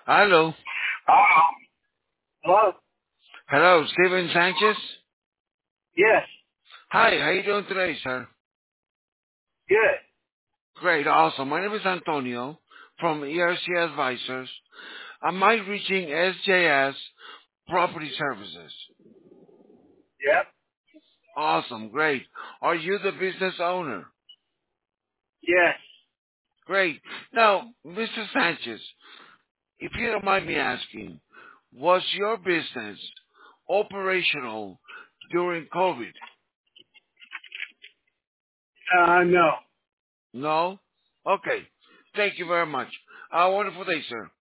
Hello. Oh. Hello? Hello, Steven Sanchez. Yes. Hi, how you doing today, sir? Good. Great, awesome. My name is Antonio from ERC Advisors. Am I reaching SJS Property Services? Yep. Awesome, great. Are you the business owner? Yes. Great. Now, Mr. Sanchez, if you don't mind me asking, was your business operational during COVID? No. No? Okay. Thank you very much. Have a wonderful day, sir.